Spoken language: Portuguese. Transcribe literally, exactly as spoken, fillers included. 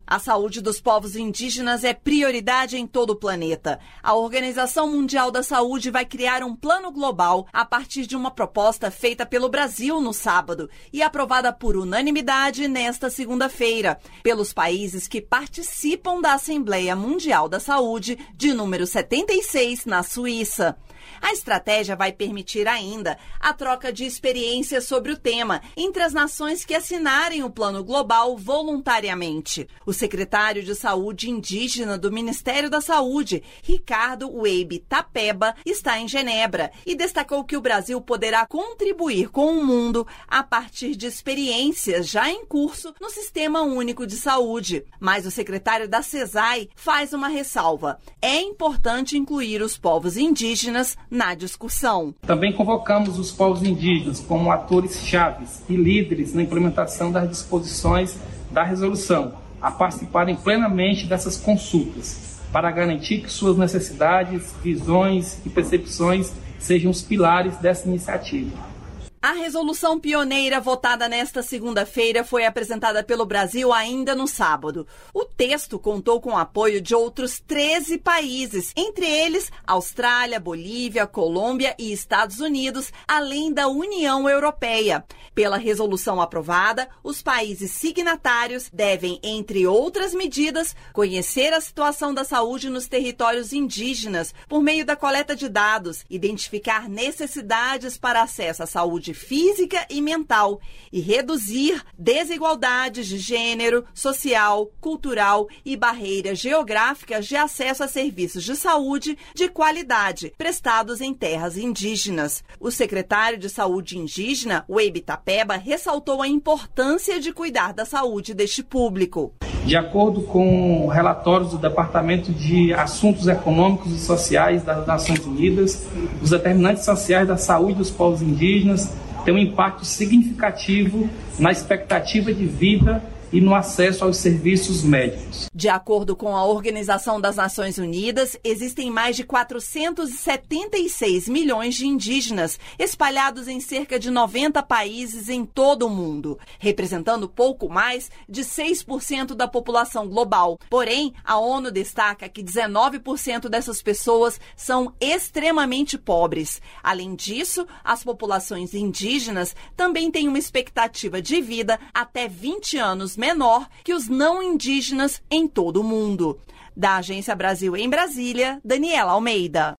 A saúde dos povos indígenas é prioridade em todo o planeta. A Organização Mundial da Saúde vai criar um plano global a partir de uma proposta feita pelo Brasil no sábado e aprovada por unanimidade nesta segunda-feira, pelos países que participam da Assembleia Mundial da Saúde, de número setenta e seis, na Suíça. A estratégia vai permitir ainda a troca de experiências sobre o tema entre as nações que assinarem o plano global voluntariamente. O secretário de Saúde indígena do Ministério da Saúde, Ricardo Weibe Tapeba, está em Genebra e destacou que o Brasil poderá contribuir com o mundo a partir de experiências já em curso no Sistema Único de Saúde. Mas o secretário da CESAI faz uma ressalva. É importante incluir os povos indígenas na discussão. Também convocamos os povos indígenas como atores chaves e líderes na implementação das disposições da resolução, a participarem plenamente dessas consultas, para garantir que suas necessidades, visões e percepções sejam os pilares dessa iniciativa. A resolução pioneira votada nesta segunda-feira foi apresentada pelo Brasil ainda no sábado. O texto contou com o apoio de outros treze países, entre eles Austrália, Bolívia, Colômbia e Estados Unidos, além da União Europeia. Pela resolução aprovada, os países signatários devem, entre outras medidas, conhecer a situação da saúde nos territórios indígenas por meio da coleta de dados, identificar necessidades para acesso à saúde física e mental e reduzir desigualdades de gênero, social, cultural e barreiras geográficas de acesso a serviços de saúde de qualidade prestados em terras indígenas. O secretário de Saúde indígena, Weibe Tapeba, ressaltou a importância de cuidar da saúde deste público. De acordo com relatórios do Departamento de Assuntos Econômicos e Sociais das Nações Unidas, os determinantes sociais da saúde dos povos indígenas têm um impacto significativo na expectativa de vida e no acesso aos serviços médicos. De acordo com a Organização das Nações Unidas, existem mais de quatrocentos e setenta e seis milhões de indígenas espalhados em cerca de noventa países em todo o mundo, representando pouco mais de seis por cento da população global. Porém, a ONU destaca que dezenove por cento dessas pessoas são extremamente pobres. Além disso, as populações indígenas também têm uma expectativa de vida até vinte anos menor que os não indígenas em todo o mundo. Da Agência Brasil em Brasília, Daniela Almeida.